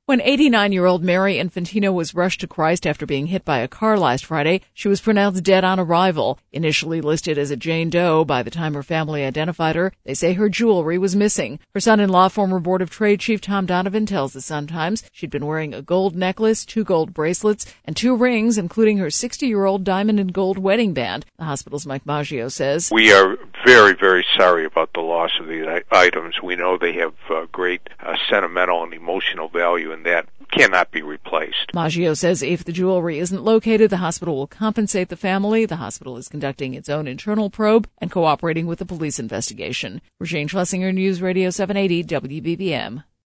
When 89-year-old Mary Infantino was rushed to Christ after being hit by a car last Friday, she was pronounced dead on arrival. Initially listed as a Jane Doe by the time her family identified her, they say her jewelry was missing. Her son-in-law, former Board of Trade Chief Tom Donovan, tells the Sun-Times she'd been wearing a gold necklace, 2 gold bracelets, and 2 rings, including her 60-year-old diamond and gold wedding band. The hospital's Mike Maggio says, "We are very, very sorry about the loss of these items. We know they have great sentimental and emotional value, and that cannot be replaced." Maggio says if the jewelry isn't located, the hospital will compensate the family. The hospital is conducting its own internal probe and cooperating with the police investigation. Regine Schlesinger, News Radio 780 WBBM.